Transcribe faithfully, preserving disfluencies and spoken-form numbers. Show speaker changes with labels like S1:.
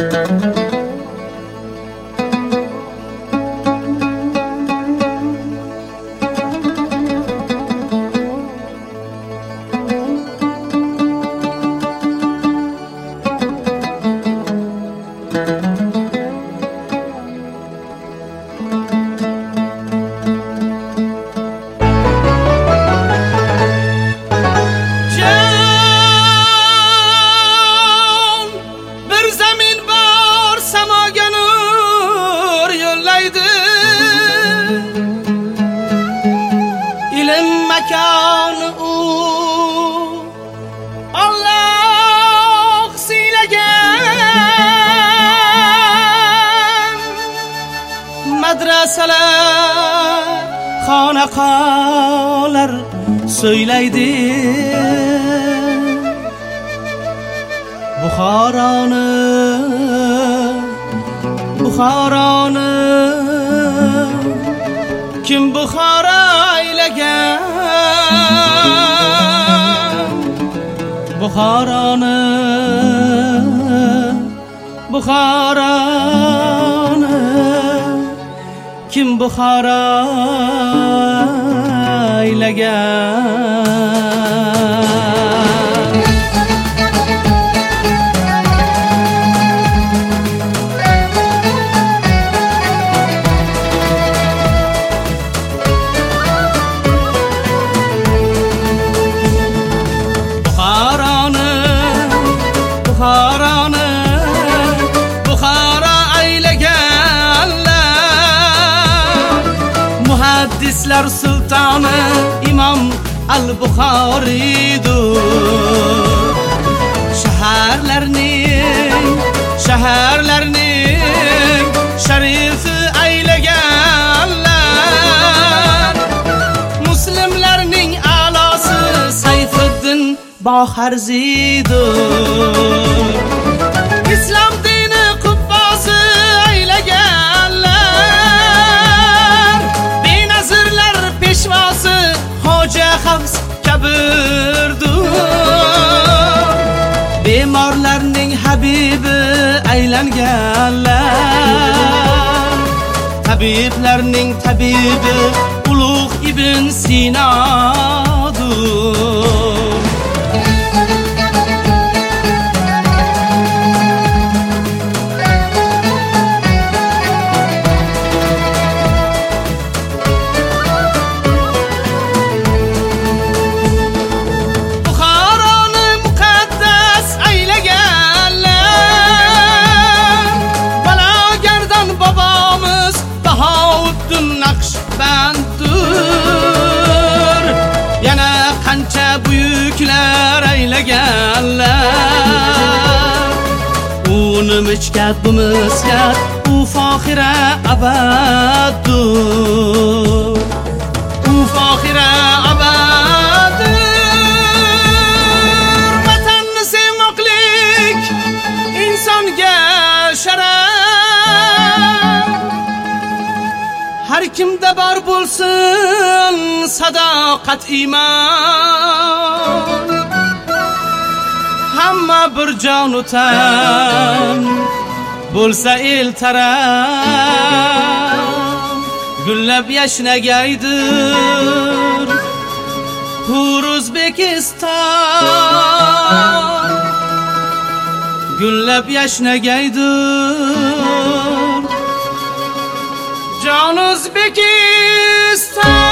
S1: Madrasalar, xonaqolar söylaydi Buxoroni, Buxoroni kim Buxoro aylagan Buxoroni, Buxoroni kim Buxoro aylagan Buxoroni, Buxoroni Buxoro aylaganlar Muhaddislar sultoni imom al-Buxoriydir Shaharlarning, shaharlarning sharifi aylaganlar Muslimlarning a'losi Sayfiddin Boharzidir Islom dini qubbosi aylaganlar Benazirlar peshvosi Hoja Havs kabirdir Bemorlarning habibi aylanganlar Tabiblarning tabibi Ulug' Ibn Sinodir Yana qancha buyuklar aylaganlar Uni michkat bu miskat u foxira abaddur U foxira abaddur Vatanni sevmoqlik insonga sharaf Har kimda bor bo'lsin sadoqat iymon Hamma bir jon o'tan bo'lsa el taraf Gullab yashnagaydir Hur O'zbekiston Gullab yashnagaydir Jon O'zbekiston